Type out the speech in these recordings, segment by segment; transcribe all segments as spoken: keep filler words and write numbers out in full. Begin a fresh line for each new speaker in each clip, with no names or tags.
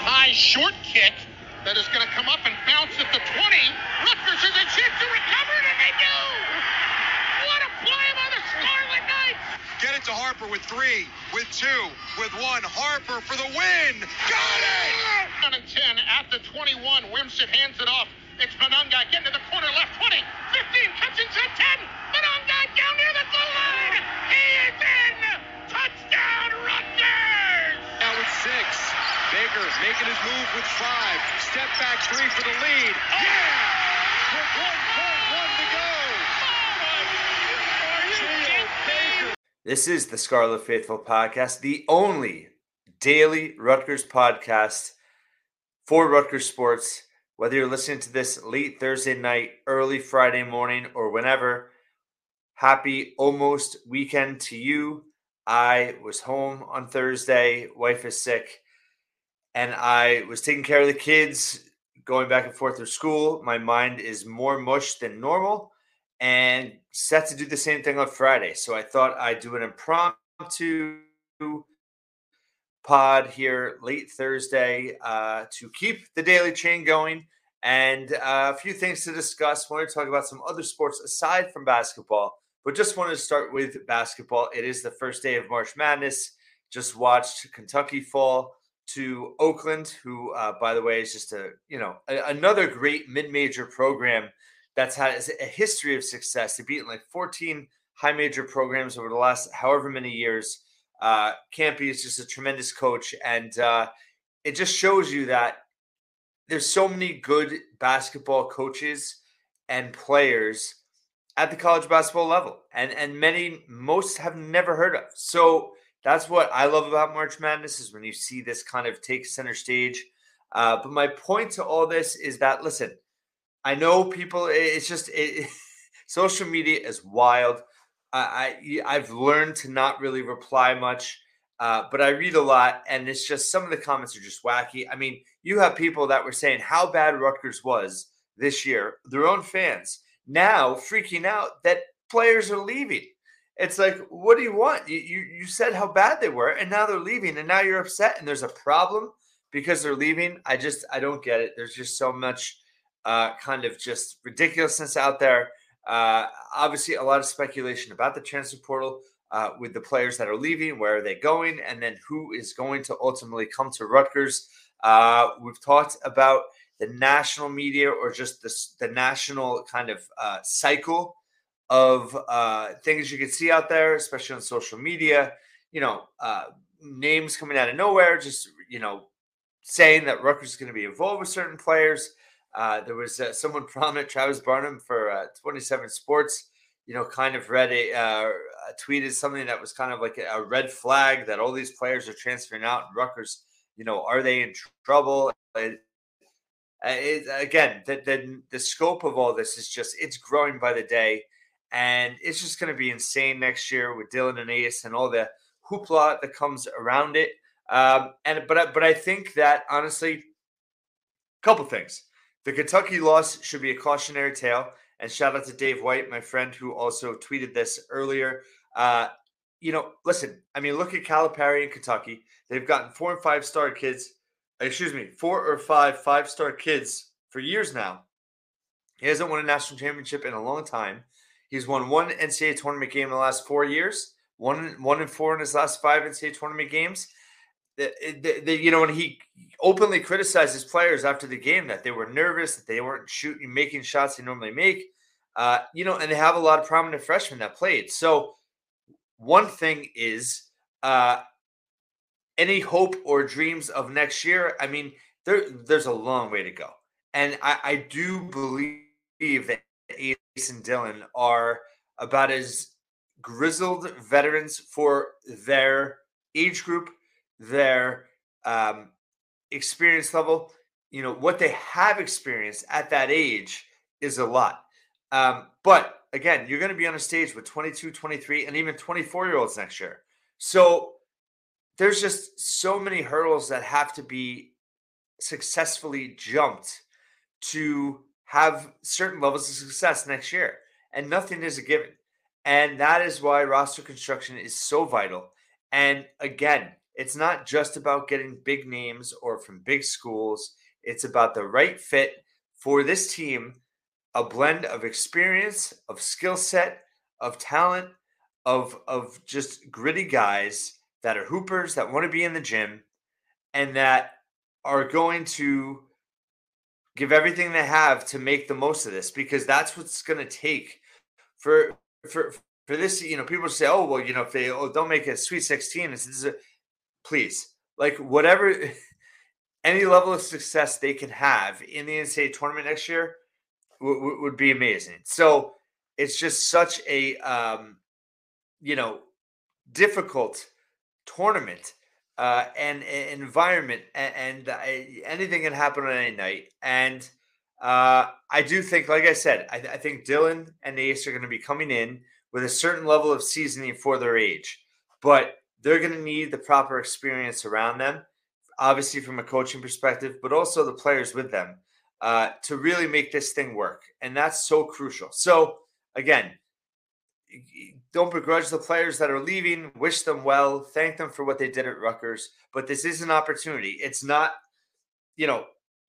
high short kick that is going to come up and bounce at the twenty. Rutgers has a chance to recover it, and they do! What a play by the Scarlet Knights!
Get it to Harper with three, with two, with one. Harper for the win! Got it!
Down and ten at the twenty-one. Wimsatt hands it off. It's Monangai getting to the corner left. twenty, fifteen, catching at ten. Monangai down near the goal line. He is in! Touchdown, Rutgers!
Now it's six. Baker making his move with five. Step back three for the lead.
Oh.
Yeah! With one point one to go.
This is the Scarlet Faithful Podcast, the only daily Rutgers podcast for Rutgers sports. Whether you're listening to this late Thursday night, early Friday morning, or whenever, happy almost weekend to you. I was home on Thursday, wife is sick, and I was taking care of the kids, going back and forth through school. My mind is more mush than normal, and set to do the same thing on Friday. So I thought I'd do an impromptu pod here late Thursday uh, to keep the daily chain going, and uh, a few things to discuss. I want to talk about some other sports aside from basketball, but just wanted to start with basketball. It is the first day of March Madness. Just watched Kentucky fall to Oakland, who, uh, by the way, is just a you know a, another great mid-major program that's had a history of success. They've beaten like fourteen high major programs over the last however many years. Uh, Campy is just a tremendous coach, and uh, it just shows you that there's so many good basketball coaches and players at the college basketball level, and and many, most have never heard of. So that's what I love about March Madness, is when you see this kind of take center stage. Uh, but my point to all this is that, listen, I know people, it's just, it, social media is wild. I, I, I've learned to not really reply much, uh, but I read a lot, and it's just, some of the comments are just wacky. I mean, you have people that were saying how bad Rutgers was this year, their own fans, now freaking out that players are leaving. It's like, what do you want? You, you you said how bad they were, and now they're leaving, and now you're upset, and there's a problem because they're leaving. I just, I don't get it. There's just so much uh, kind of just ridiculousness out there. Uh, obviously, a lot of speculation about the transfer portal uh, with the players that are leaving, where are they going, and then who is going to ultimately come to Rutgers. Uh, we've talked about the national media, or just this, the national kind of uh, cycle of uh, things you can see out there, especially on social media, you know, uh, names coming out of nowhere, just, you know, saying that Rutgers is going to be involved with certain players. Uh, there was uh, someone prominent, Travis Barnum for uh, twenty-seven Sports, you know, kind of read a, uh, tweeted something that was kind of like a red flag that all these players are transferring out. And Rutgers, you know, are they in tr- trouble? It, it, again, the, the, the scope of all this is just, it's growing by the day. And it's just going to be insane next year with Dylan and Ace and all the hoopla that comes around it. Um, and but but I think that, honestly, a couple things. The Kentucky loss should be a cautionary tale. And shout out to Dave White, my friend, who also tweeted this earlier. Uh, you know, listen, I mean, look at Calipari in Kentucky. They've gotten four and five star kids. Excuse me, four or five five star kids for years now. He hasn't won a national championship in a long time. He's won one N C double A tournament game in the last four years, one, one and four in his last five N C double A tournament games. The, the, the, you know, when he openly criticized his players after the game that they were nervous, that they weren't shooting, making shots they normally make, uh, you know, and they have a lot of prominent freshmen that played. So one thing is uh, any hope or dreams of next year, I mean, there, there's a long way to go. And I, I do believe that Ace and Dylan are about as grizzled veterans for their age group, their um, experience level. You know, what they have experienced at that age is a lot. Um, but again, you're going to be on a stage with twenty-two, twenty-three, and even twenty-four year olds next year. So there's just so many hurdles that have to be successfully jumped to have certain levels of success next year, and nothing is a given. And that is why roster construction is so vital. And again, it's not just about getting big names or from big schools. It's about the right fit for this team, a blend of experience, of skill set, of talent, of of just gritty guys that are hoopers that want to be in the gym and that are going to give everything they have to make the most of this, because that's what's going to take for for for this. You know, people say, "Oh, well, you know, if they oh, don't make a Sweet sixteen, this is a, please, like whatever, any level of success they can have in the N C double A tournament next year w- w- would be amazing." So it's just such a um, you know difficult tournament uh, and, and environment, and, and uh, anything can happen on any night. And uh, I do think, like I said, I, I think Dylan and Ace are going to be coming in with a certain level of seasoning for their age, but they're going to need the proper experience around them, obviously from a coaching perspective, but also the players with them uh, to really make this thing work. And that's so crucial. So again, don't begrudge the players that are leaving. Wish them well. Thank them for what they did at Rutgers. But this is an opportunity. It's not, you know,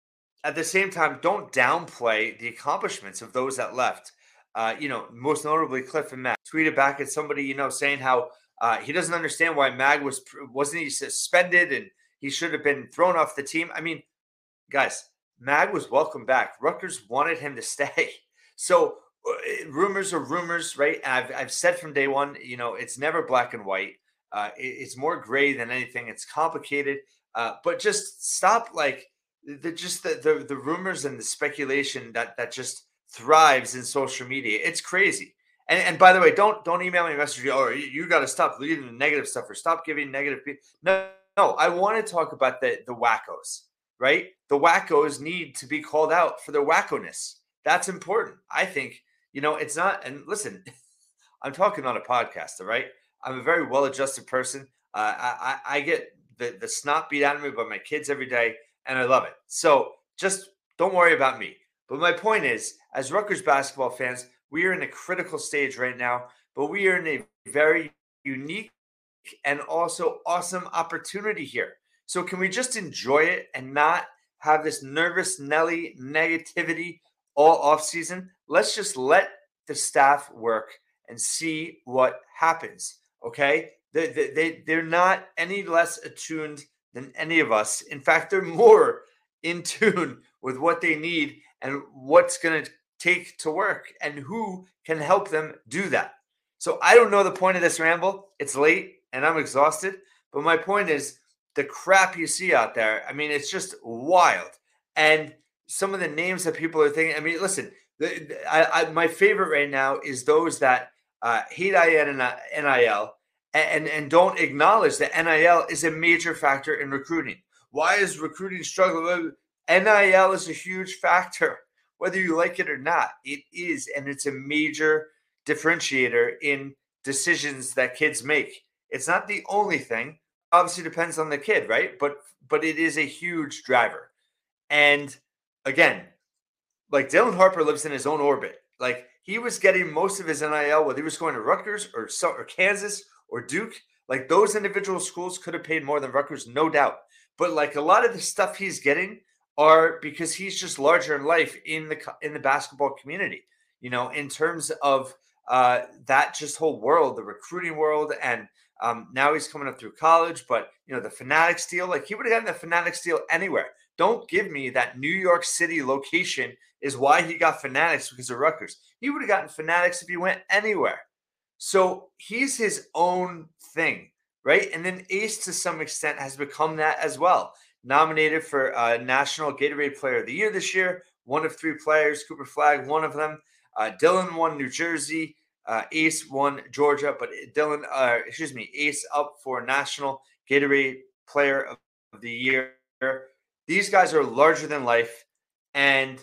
at the same time, don't downplay the accomplishments of those that left. Uh, you know, most notably Cliff and Mag tweeted back at somebody, you know, saying how uh, he doesn't understand why Mag was, wasn't he suspended and he should have been thrown off the team. I mean, guys, Mag was welcome back. Rutgers wanted him to stay. So rumors are rumors, right? And I've, I've said from day one, you know, it's never black and white. Uh, it, it's more gray than anything. It's complicated. Uh, but just stop, like, the just the, the the rumors and the speculation that that just thrives in social media. It's crazy. And and by the way, don't don't email me a message. Oh, you, you got to stop reading the negative stuff or stop giving negative. No, no. I want to talk about the the wackos, right? The wackos need to be called out for their wackoness. That's important. I think, you know, it's not. And listen, I'm talking on a podcast, all right? I'm a very well-adjusted person. Uh, I, I I get the the snot beat out of me by my kids every day, and I love it. So just don't worry about me. But my point is, as Rutgers basketball fans, we are in a critical stage right now, but we are in a very unique and also awesome opportunity here. So can we just enjoy it and not have this nervous Nelly negativity all off season? Let's just let the staff work and see what happens. Okay. They, they, they, they're not any less attuned than any of us. In fact, they're more in tune with what they need and what's going to take to work and who can help them do that. So I don't know the point of this ramble. It's late and I'm exhausted. But my point is, the crap you see out there, I mean, it's just wild. And some of the names that people are thinking, I mean, listen, the, I, I, my favorite right now is those that uh, hate N I L and, and don't acknowledge that N I L is a major factor in recruiting. Why is recruiting struggling? N I L is a huge factor, whether you like it or not. It is, and it's a major differentiator in decisions that kids make. It's not the only thing. Obviously, depends on the kid, right? But but it is a huge driver. And again, like Dylan Harper lives in his own orbit. Like he was getting most of his N I L, whether he was going to Rutgers or, or Kansas or Duke. Like those individual schools could have paid more than Rutgers, no doubt. But like a lot of the stuff he's getting are because he's just larger in life in the in the basketball community. You know, in terms of uh, that just whole world, the recruiting world, and um, now he's coming up through college. But you know, the Fanatics deal, like he would have gotten the Fanatics deal anywhere. Don't give me that New York City location is why he got Fanatics because of Rutgers. He would have gotten Fanatics if he went anywhere. So he's his own thing, right? And then Ace, to some extent, has become that as well. Nominated for uh, National Gatorade Player of the Year this year. One of three players. Cooper Flagg, one of them. Uh, Dylan won New Jersey. Uh, Ace won Georgia. But Dylan, uh, excuse me, Ace up for National Gatorade Player of the Year. These guys are larger than life, and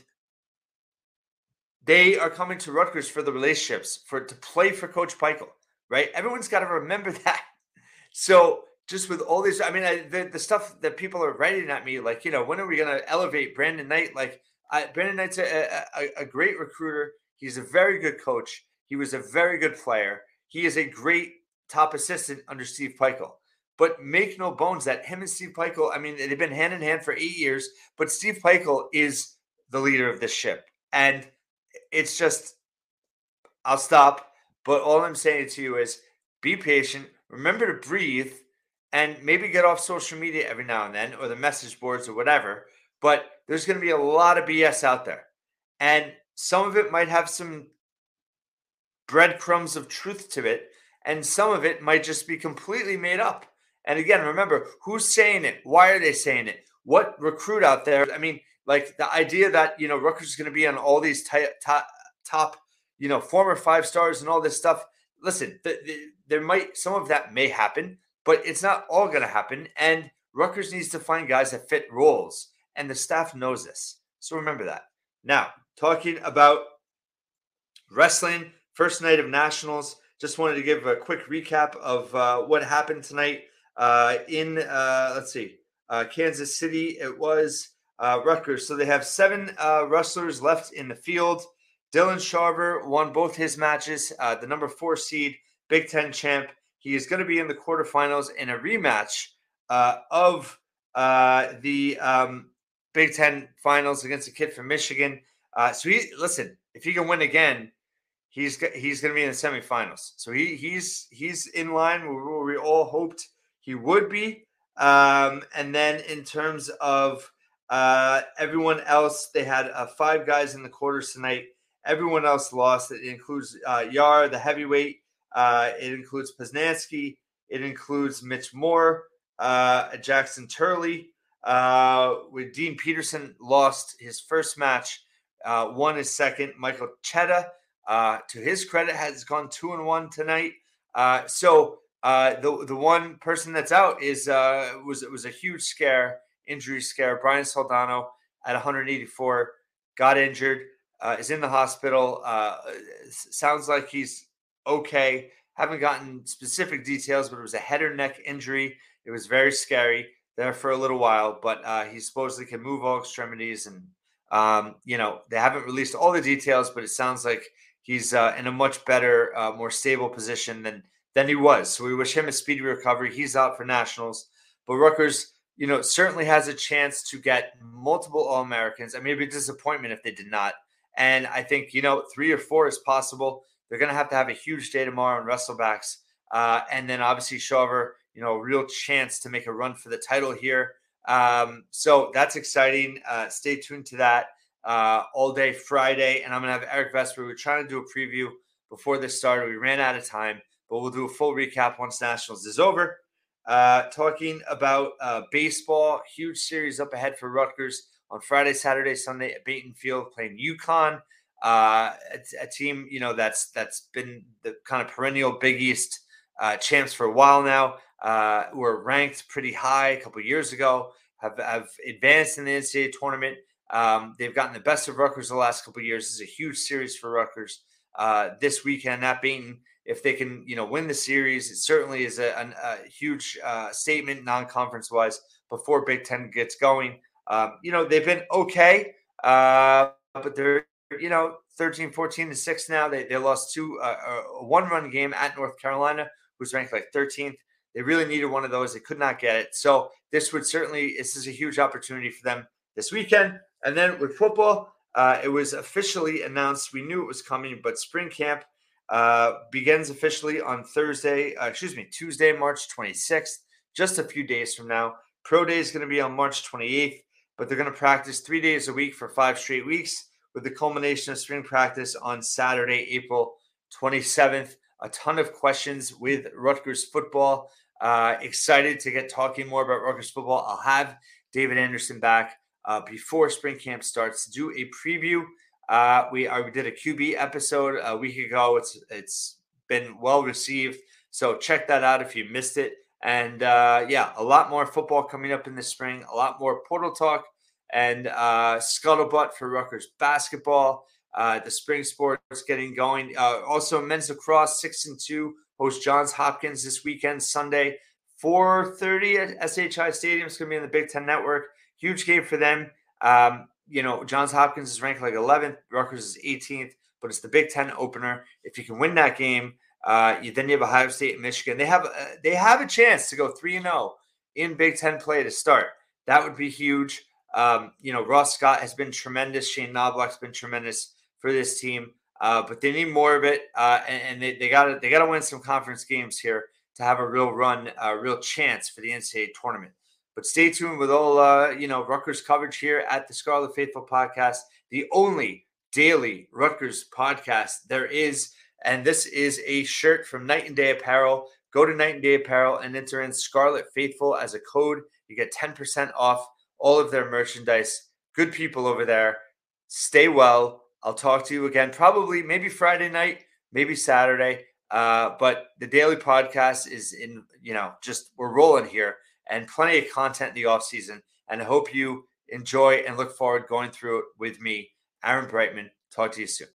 they are coming to Rutgers for the relationships, for to play for Coach Pikiell, right? Everyone's got to remember that. So just with all these, I mean, I, the, the stuff that people are writing at me, like, you know, when are we going to elevate Brandon Knight? Like, I, Brandon Knight's a, a, a great recruiter. He's a very good coach. He was a very good player. He is a great top assistant under Steve Pikiell. But make no bones that him and Steve Pikiell, I mean, they've been hand in hand for eight years, but Steve Pikiell is the leader of this ship. And it's just, I'll stop. But all I'm saying to you is be patient, remember to breathe, and maybe get off social media every now and then, or the message boards or whatever. But there's going to be a lot of B S out there. And some of it might have some breadcrumbs of truth to it, and some of it might just be completely made up. And again, remember, who's saying it? Why are they saying it? What recruit out there? I mean, like the idea that, you know, Rutgers is going to be on all these t- top, top, you know, former five stars and all this stuff. Listen, th- th- there might, some of that may happen, but it's not all going to happen. And Rutgers needs to find guys that fit roles. And the staff knows this. So remember that. Now, talking about wrestling, first night of nationals, just wanted to give a quick recap of uh, what happened tonight uh, in, uh, let's see, uh, Kansas City. It was uh, Rutgers. So they have seven uh, wrestlers left in the field. Dylan Sharver won both his matches. Uh, the number four seed, Big Ten champ. He is going to be in the quarterfinals in a rematch uh, of uh, the um, Big Ten finals against a kid from Michigan. Uh, so he, listen, if he can win again, he's he's going to be in the semifinals. So he he's he's in line where we all hoped he would be. Um, and then in terms of uh, everyone else, they had uh, five guys in the quarters tonight. Everyone else lost. It includes uh, Yar, the heavyweight. Uh, it includes Poznansky. It includes Mitch Moore, uh, Jackson Turley. Uh, with Dean Peterson lost his first match, uh, won his second. Michael Chetta, uh, to his credit, has gone two and one tonight. Uh, so uh, the the one person that's out is uh, was it was a huge scare, injury scare. Brian Soldano at one hundred eighty-four got injured, uh, is in the hospital. Uh, sounds like he's okay. Haven't gotten specific details, but it was a head or neck injury. It was very scary there for a little while, but uh, he supposedly can move all extremities. And, um, you know, they haven't released all the details, but it sounds like he's uh, in a much better, uh, more stable position than than he was. So we wish him a speedy recovery. He's out for nationals. But Rutgers, you know, certainly has a chance to get multiple All-Americans. I mean, it'd be a disappointment if they did not. And I think, you know, three or four is possible. They're going to have to have a huge day tomorrow in wrestlebacks. Uh, and then obviously Sharver, you know, a real chance to make a run for the title here. Um, so that's exciting. Uh, stay tuned to that uh, all day Friday. And I'm going to have Eric Vesper. We were trying to do a preview before this started. We ran out of time, but we'll do a full recap once Nationals is over. Uh, talking about uh, baseball, huge series up ahead for Rutgers on Friday, Saturday, Sunday at Baton Field playing UConn. Uh, a, a team, you know, that's that's been the kind of perennial Big East uh, champs for a while now. Uh, were ranked pretty high a couple of years ago, have, have advanced in the N C double A tournament. Um, they've gotten the best of Rutgers the last couple of years. This is a huge series for Rutgers uh, this weekend at Baton. If they can, you know, win the series, it certainly is a, a, a huge uh, statement non-conference wise before Big Ten gets going. Um, you know, they've been okay, uh, but they're, you know, thirteen, fourteen to six now. They they lost two, uh, a one-run game at North Carolina, who's ranked like thirteenth. They really needed one of those. They could not get it. So this would certainly, this is a huge opportunity for them this weekend. And then with football, uh, it was officially announced. We knew it was coming, but spring camp uh, begins officially on Thursday, uh, excuse me, Tuesday, March twenty-sixth, just a few days from now. Pro Day is going to be on March twenty-eighth, but they're going to practice three days a week for five straight weeks with the culmination of spring practice on Saturday, April twenty-seventh. A ton of questions with Rutgers football. Uh, excited to get talking more about Rutgers football. I'll have David Anderson back uh, before spring camp starts to do a preview. Uh, we, uh, we did a Q B episode a week ago. It's It's been well received. So check that out if you missed it. And uh, yeah, a lot more football coming up in the spring, a lot more portal talk and uh, scuttlebutt for Rutgers basketball. Uh, the spring sports getting going. Uh, also, men's lacrosse, six and two, host Johns Hopkins this weekend, Sunday, four thirty at S H I Stadium. It's going to be in the Big Ten Network. Huge game for them. Um, you know, Johns Hopkins is ranked like eleventh. Rutgers is eighteenth, but it's the Big Ten opener. If you can win that game, Uh, you, then you have Ohio State and Michigan. They have uh, they have a chance to go three and zero in Big Ten play to start. That would be huge. Um, you know, Ross Scott has been tremendous. Shane Knobloch's been tremendous for this team, uh, but they need more of it, uh, and, and they they got to they got to win some conference games here to have a real run, a real chance for the N C double A tournament. But stay tuned with all uh, you know Rutgers coverage here at the Scarlet Faithful podcast, the only daily Rutgers podcast there is. And this is a shirt from Night and Day Apparel. Go to Night and Day Apparel and enter in Scarlet Faithful as a code. You get ten percent off all of their merchandise. Good people over there. Stay well. I'll talk to you again probably maybe Friday night, maybe Saturday. Uh, but the daily podcast is in, you know, just we're rolling here and plenty of content in the off season. And I hope you enjoy and look forward going through it with me, Aaron Brightman. Talk to you soon.